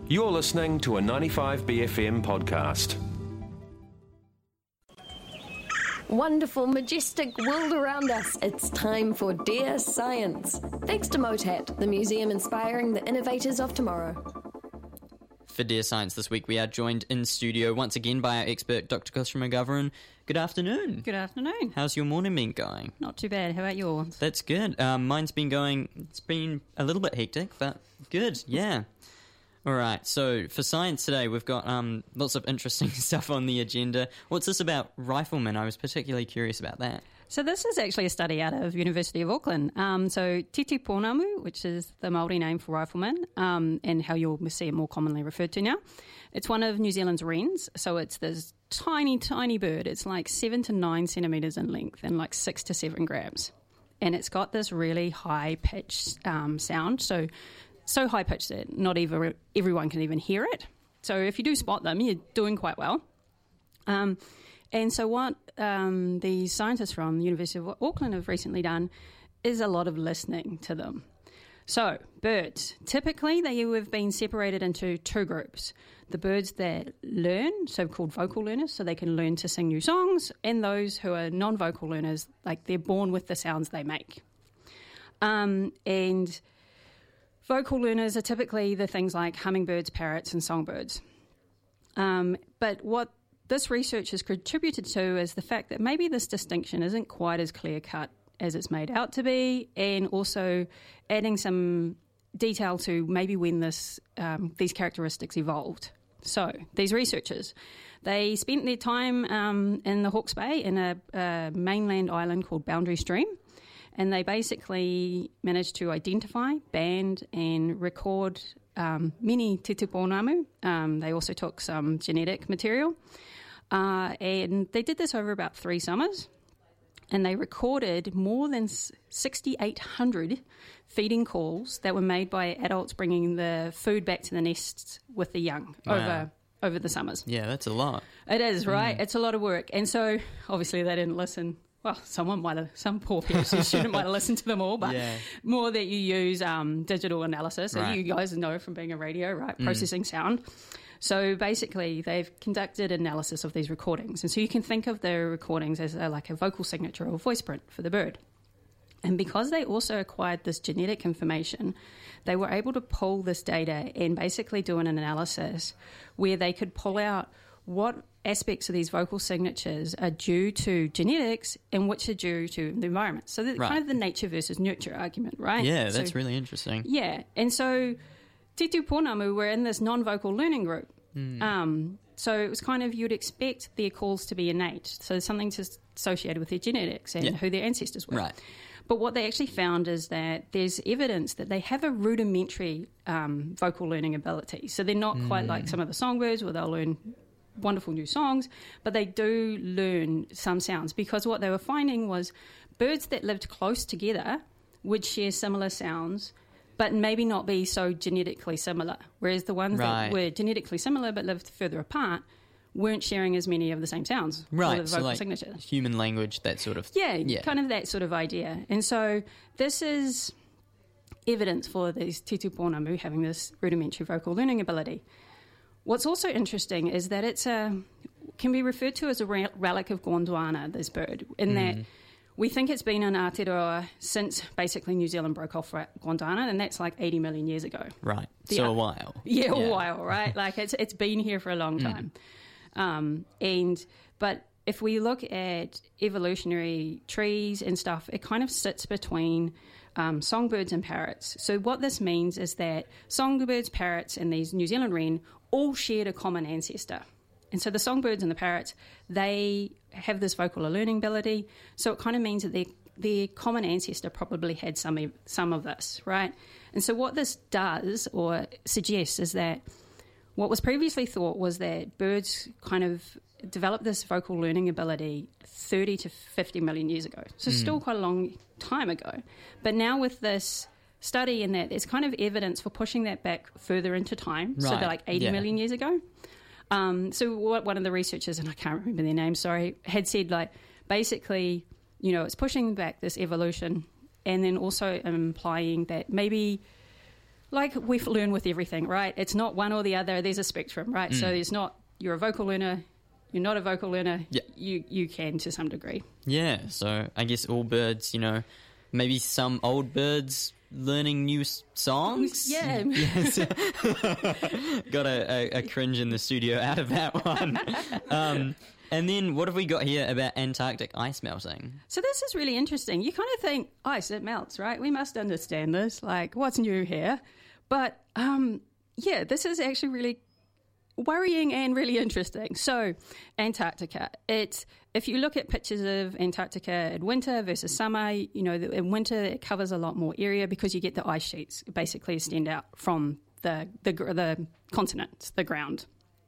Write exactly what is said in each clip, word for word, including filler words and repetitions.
You're listening to a ninety-five B F M podcast. Wonderful, majestic world around us. It's time for Dear Science. Thanks to MOTAT, the museum inspiring the innovators of tomorrow. For Dear Science this week, we are joined in studio once again by our expert, Doctor Kushra McGovern. Good afternoon. Good afternoon. How's your morning been going? Not too bad. How about yours? That's good. Um, mine's been going, it's been a little bit hectic, but good, yeah. All right, so for science today, we've got um, lots of interesting stuff on the agenda. What's this about riflemen? I was particularly curious about that. So this is actually a study out of University of Auckland. Um, so Titi Pounamu, which is the Māori name for rifleman, um, and how you'll see it more commonly referred to now. It's one of New Zealand's wrens, so it's this tiny, tiny bird. It's like seven to nine centimetres in length and like six to seven grams. And it's got this really high-pitched um, sound, so... So high-pitched that not even everyone can even hear it. So if you do spot them, you're doing quite well. Um, and so what um, these scientists from the University of Auckland have recently done is a lot of listening to them. So birds, typically they have been separated into two groups. The birds that learn, so-called vocal learners, so they can learn to sing new songs, and those who are non-vocal learners, like they're born with the sounds they make. Um, and... Vocal learners are typically the things like hummingbirds, parrots, and songbirds. Um, but what this research has contributed to is the fact that maybe this distinction isn't quite as clear-cut as it's made out to be, and also adding some detail to maybe when this um, these characteristics evolved. So these researchers, they spent their time um, in the Hawke's Bay in a, a mainland island called Boundary Stream. And they basically managed to identify, band, and record um, many Titi Pounamu. Um, they also took some genetic material. Uh, and they did this over about three summers. And they recorded more than six thousand eight hundred feeding calls that were made by adults bringing the food back to the nests with the young wow. over over the summers. Yeah, that's a lot. It is, right? Mm. It's a lot of work. And so, obviously, they didn't listen. Well, someone might have, some poor person student might have listened to them all, but yeah. more that you use um, digital analysis, right. as you guys know from being a radio, right, mm. processing sound. So basically, they've conducted analysis of these recordings. And so you can think of the recordings as a, like a vocal signature or voice print for the bird. And because they also acquired this genetic information, they were able to pull this data and basically do an analysis where they could pull out what aspects of these vocal signatures are due to genetics and which are due to the environment. So the, right. kind of the nature versus nurture argument, right? Yeah, that's so, really interesting. Yeah, and so Titi Pounamu were in this non-vocal learning group. Mm. Um, so it was kind of, you'd expect their calls to be innate, so something to associated with their genetics and yeah. who their ancestors were. Right. But what they actually found is that there's evidence that they have a rudimentary um, vocal learning ability. So they're not mm. quite like some of the songbirds where they'll learn wonderful new songs, but they do learn some sounds, because what they were finding was birds that lived close together would share similar sounds, but maybe not be so genetically similar, whereas the ones right. that were genetically similar but lived further apart weren't sharing as many of the same sounds. Right, or the so vocal like signatures. Human language, that sort of... Yeah, yeah, kind of that sort of idea. And so this is evidence for these Titi Pounamu having this rudimentary vocal learning ability. What's also interesting is that it's a can be referred to as a relic of Gondwana, this bird, in mm. that we think it's been in Aotearoa since basically New Zealand broke off Gondwana, and that's like eighty million years ago. Right, the, so a while. Yeah, yeah, a while, right? Like it's it's been here for a long time. Mm. Um, and but if we look at evolutionary trees and stuff, it kind of sits between Um, songbirds and parrots. So what this means is that songbirds, parrots, and these New Zealand wren all shared a common ancestor. And so the songbirds and the parrots, they have this vocal learning ability. So it kind of means that their their common ancestor probably had some some of this, right? And so what this does or suggests is that what was previously thought was that birds kind of developed this vocal learning ability thirty to fifty million years ago. So mm. still quite a long time ago. But now with this study in that, it's kind of evidence for pushing that back further into time. Right. So they're like eighty yeah. million years ago. Um, so what one of the researchers, and I can't remember their name, sorry, had said, like, basically, you know, it's pushing back this evolution and then also implying that maybe like we learn with everything, right? It's not one or the other. There's a spectrum, right? Mm. So there's not, you're a vocal learner, you're not a vocal learner. Yeah. You, you can to some degree. Yeah, so I guess all birds, you know, maybe some old birds learning new s- songs. Yeah. Yes. Got a, a, a cringe in the studio out of that one. Um, and then what have we got here about Antarctic ice melting? So this is really interesting. You kind of think, ice, it melts, right? We must understand this. Like, what's new here? But, um, yeah, this is actually really worrying and really interesting. So, Antarctica, it's, if you look at pictures of Antarctica in winter versus summer, you know, in winter it covers a lot more area because you get the ice sheets basically extend out from the the, the continent, the ground.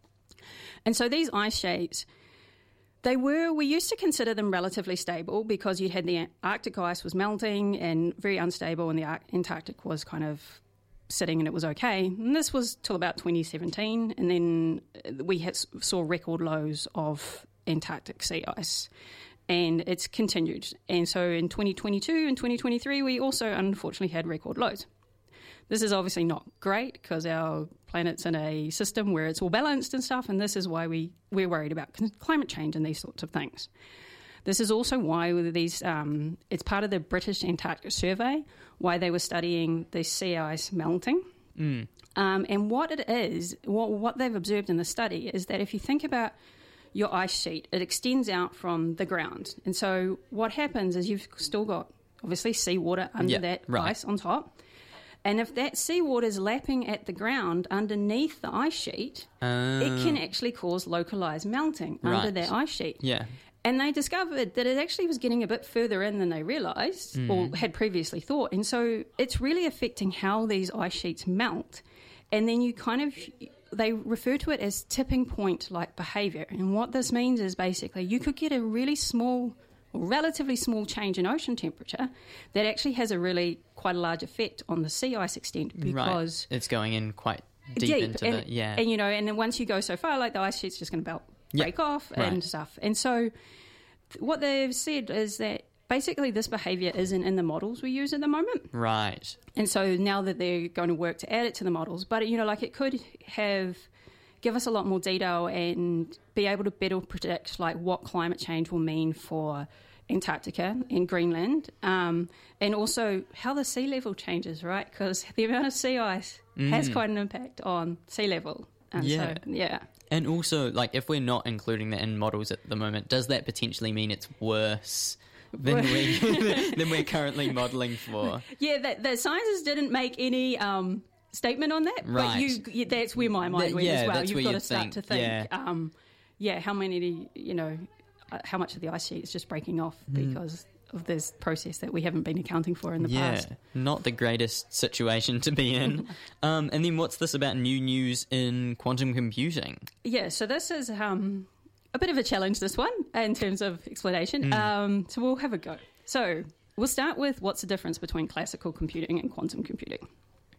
And so these ice sheets, they were, we used to consider them relatively stable because you had the Arctic ice was melting and very unstable, and the Antarctic was kind of sitting and it was okay. And this was till about twenty seventeen, and then we had, saw record lows of Antarctic sea ice, and it's continued. And so in twenty twenty-two and twenty twenty-three, we also unfortunately had record lows. This is obviously not great because our planet's in a system where it's all balanced and stuff, and this is why we, we're worried about climate change and these sorts of things. This is also why these, um, it's part of the British Antarctic Survey, why they were studying the sea ice melting. Mm. Um, and what it is, what, what they've observed in the study is that if you think about your ice sheet, it extends out from the ground. And so what happens is you've still got, obviously, seawater under yeah, that right. ice on top. And if that seawater is lapping at the ground underneath the ice sheet, uh, it can actually cause localised melting right. under that ice sheet. Yeah. And they discovered that it actually was getting a bit further in than they realised mm. or had previously thought. And so it's really affecting how these ice sheets melt. And then you kind of, they refer to it as tipping point-like behaviour. And what this means is basically you could get a really small, or relatively small change in ocean temperature that actually has a really quite a large effect on the sea ice extent because... Right. It's going in quite deep, deep into and, the... Yeah. And, you know, and then once you go so far, like the ice sheet's just going to melt. break yep. off and right. stuff. And so th- what they've said is that basically this behaviour isn't in the models we use at the moment. Right. And so now that they're going to work to add it to the models, but, you know, like it could have, give us a lot more detail and be able to better predict, like, what climate change will mean for Antarctica and Greenland, um, and also how the sea level changes, right? Because the amount of sea ice mm. has quite an impact on sea level. And yeah. So, yeah. And also, like, if we're not including that in models at the moment, does that potentially mean it's worse than, we, than we're currently modelling for? Yeah, the, the scientists didn't make any um, statement on that, right. but you, you, that's where my mind that, went yeah, as well. That's You've got to start think, to think, yeah. Um, yeah, how many, you know, uh, how much of the ice sheet is just breaking off mm. because of this process that we haven't been accounting for in the yeah, past. Not the greatest situation to be in. um, and then what's this about new news in quantum computing? Yeah, so this is um, a bit of a challenge, this one, in terms of explanation. Mm. Um, so we'll have a go. So we'll start with what's the difference between classical computing and quantum computing.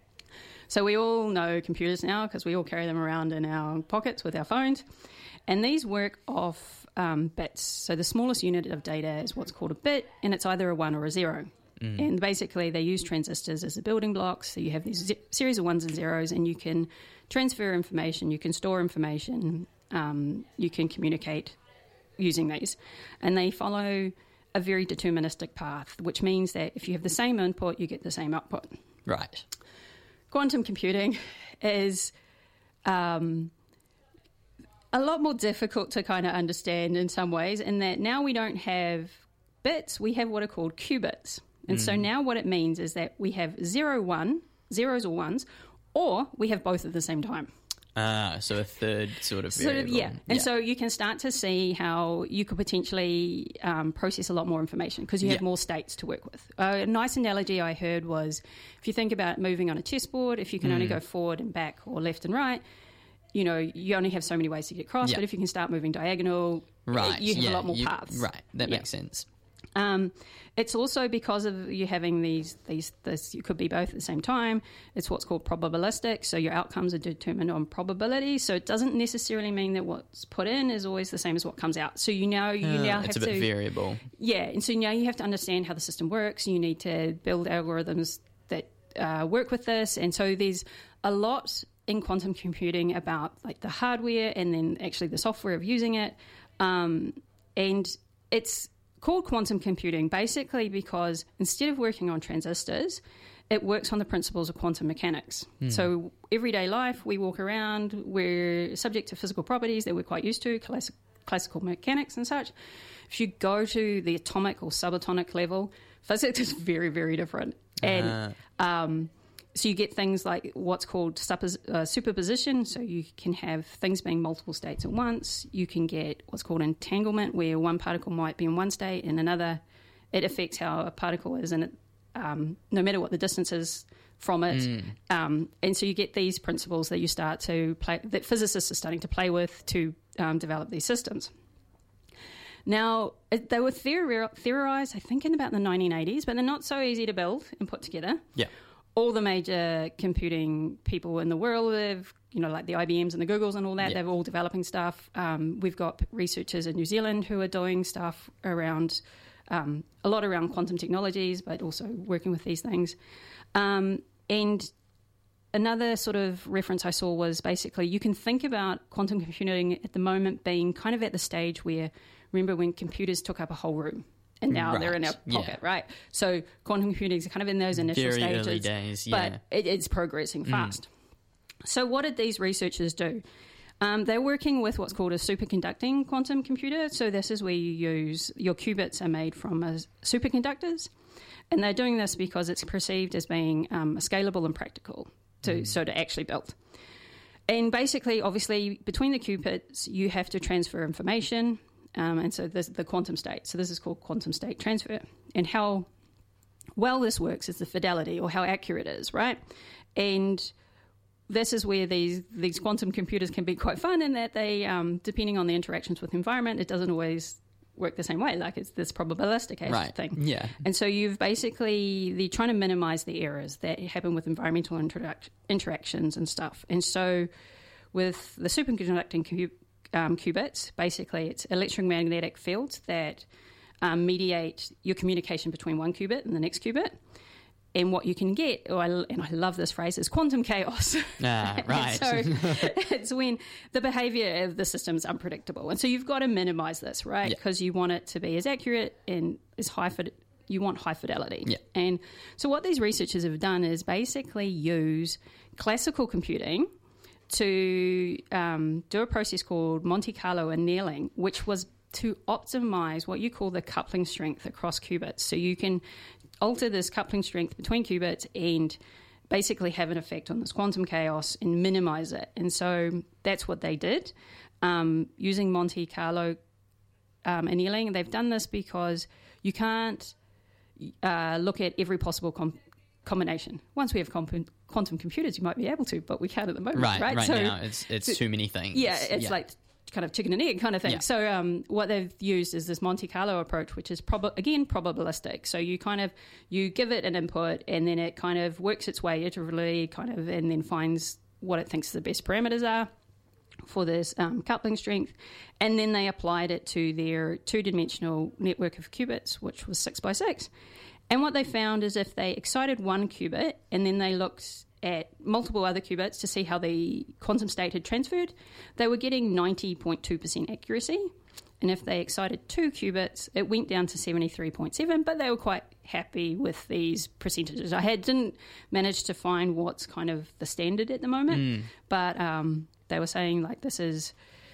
So we all know computers now because we all carry them around in our pockets with our phones. And these work off um, bits. So the smallest unit of data is what's called a bit, and it's either a one or a zero. Mm. And basically they use transistors as the building blocks. So you have these z- series of ones and zeros, and you can transfer information, you can store information, um, you can communicate using these. And they follow a very deterministic path, which means that if you have the same input, you get the same output. Right. Quantum computing is um, a lot more difficult to kind of understand in some ways, in that now we don't have bits, we have what are called qubits. And mm. so now what it means is that we have zero, one, zeros or ones, or we have both at the same time. Ah, so a third sort of Sort variable. of, yeah. And yeah. so you can start to see how you could potentially um, process a lot more information because you have yeah. more states to work with. Uh, a nice analogy I heard was if you think about moving on a chessboard, if you can mm. only go forward and back or left and right, you know, you only have so many ways to get across. Yeah. But if you can start moving diagonal, right. you have yeah. a lot more you, paths. Right, that yeah. makes sense. Um, it's also because of you having these, these, this, you could be both at the same time. It's what's called probabilistic. So your outcomes are determined on probability. So it doesn't necessarily mean that what's put in is always the same as what comes out. So you know, you uh, now have it's to. a bit variable. Yeah. And so now you have to understand how the system works. You need to build algorithms that uh, work with this. And so there's a lot in quantum computing about like the hardware and then actually the software of using it. Um, and it's called quantum computing basically because instead of working on transistors, it works on the principles of quantum mechanics. Mm. So everyday life, we walk around, we're subject to physical properties that we're quite used to, classic, classical mechanics and such. If you go to the atomic or subatomic level, physics is very, very different. And uh. um, so you get things like what's called suppos- uh, superposition. So you can have things being multiple states at once. You can get what's called entanglement, where one particle might be in one state and another. It affects how a particle is in it, um, no matter what the distance is from it. Mm. Um, and so you get these principles that you start to play, that physicists are starting to play with to um, develop these systems. Now, they were theori- theorized, I think, in about the nineteen eighties, but they're not so easy to build and put together. Yeah. All the major computing people in the world, have, you know, like the I B Ms and the Googles and all that, yeah. they're all developing stuff. Um, we've got researchers in New Zealand who are doing stuff around, um, a lot around quantum technologies, but also working with these things. Um, and another sort of reference I saw was basically you can think about quantum computing at the moment being kind of at the stage where, remember when computers took up a whole room? And now right. they're in our pocket, yeah. right? So quantum computing is kind of in those initial Very stages. early days, yeah. But it, it's progressing fast. Mm. So what did these researchers do? Um, they're working with what's called a superconducting quantum computer. So this is where you use, your qubits are made from uh, superconductors. And they're doing this because it's perceived as being um, scalable and practical, to mm. so to actually build. And basically, obviously, between the qubits, you have to transfer information. Um, and so this is the quantum state. So this is called quantum state transfer. And how well this works is the fidelity, or how accurate it is, right? And this is where these these quantum computers can be quite fun in that they, um, depending on the interactions with the environment, it doesn't always work the same way. Like it's this probabilistic right. thing. Yeah. And so you've basically, they're trying to minimize the errors that happen with environmental interac- interactions and stuff. And so with the superconducting qubit, Um, qubits, basically it's electromagnetic fields that um, mediate your communication between one qubit and the next qubit. And what you can get, oh, I, and I love this phrase, is quantum chaos. Ah, right. So it's when the behavior of the system is unpredictable. And so you've got to minimize this, right? Because yeah. you want it to be as accurate and as high for you want high fidelity. Yeah. And so what these researchers have done is basically use classical computing to um, do a process called Monte Carlo annealing, which was to optimize what you call the coupling strength across qubits. So you can alter this coupling strength between qubits and basically have an effect on this quantum chaos and minimize it. And so that's what they did um, using Monte Carlo um, annealing. They've done this because you can't uh, look at every possible com- combination. Once we have comp- quantum computers, you might be able to, but we can't at the moment. Right, right, right so, now it's it's so, too many things. Yeah, it's yeah. like kind of chicken and egg kind of thing. Yeah. So um, what they've used is this Monte Carlo approach, which is, prob- again, probabilistic. So you kind of, you give it an input and then it kind of works its way iteratively kind of, and then finds what it thinks the best parameters are for this um, coupling strength. And then they applied it to their two-dimensional network of qubits, which was six by six. And what they found is if they excited one qubit and then they looked at multiple other qubits to see how the quantum state had transferred, they were getting ninety point two percent accuracy. And if they excited two qubits, it went down to seventy-three point seven, but they were quite happy with these percentages. I had, didn't manage to find what's kind of the standard at the moment, mm. but um, they were saying like this is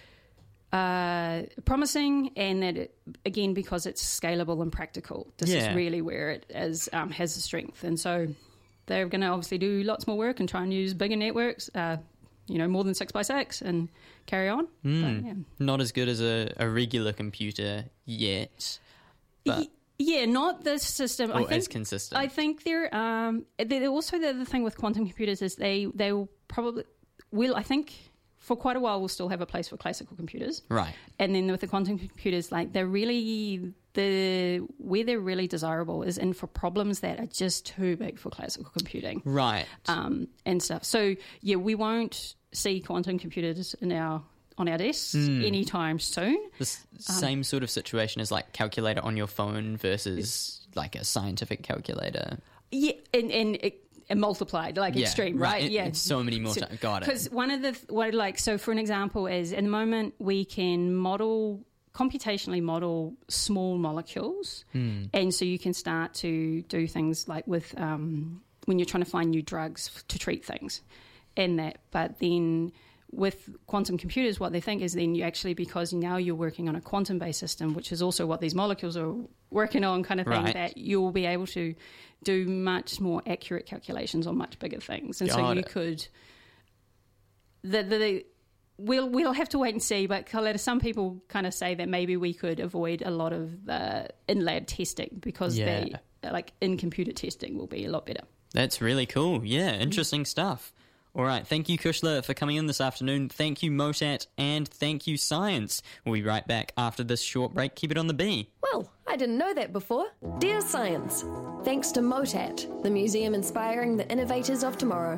Uh, promising, and that it, again, because it's scalable and practical, this yeah. is really where it is, um, has the strength. And so they're going to obviously do lots more work and try and use bigger networks, uh, you know, more than six by six, and carry on. Mm. But, yeah. Not as good as a, a regular computer yet, but y- yeah, not this system. or I think, as consistent. I think they're um, they're also the other thing with quantum computers is they they will probably will I think. For quite a while, we'll still have a place for classical computers. Right. And then with the quantum computers, like they're really, the where they're really desirable is in for problems that are just too big for classical computing. Right. Um, and stuff. So, yeah, we won't see quantum computers in our on our desks mm. anytime soon. The s- same um, sort of situation as like calculator on your phone versus like a scientific calculator. Yeah, and, and it, and multiplied, like Yeah, extreme, right. right? It- yeah, it's so many more So- times. Got it. Because one of the what like so for an example is at the moment we can model computationally model small molecules, Hmm. and so you can start to do things like with um, when you're trying to find new drugs f- to treat things, and that. But then with quantum computers, what they think is then you actually, because now you're working on a quantum-based system, which is also what these molecules are working on, kind of thing, Right. that you'll be able to do much more accurate calculations on much bigger things, and so Got you it. could. The, the, the we'll we'll have to wait and see, but Coletta, some people kind of say that maybe we could avoid a lot of the in lab testing because Yeah. they like in computer testing will be a lot better. That's really cool. Yeah, interesting stuff. All right, thank you, Kushla, for coming in this afternoon. Thank you, Motat, and thank you, Science. We'll be right back after this short break. Keep it on the B. Well, I didn't know that before. Dear Science, thanks to MOTAT, the museum inspiring the innovators of tomorrow.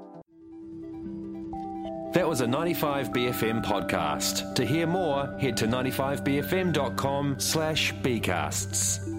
That was a ninety-five B F M podcast. To hear more, head to ninety-five b f m dot com slash bcasts.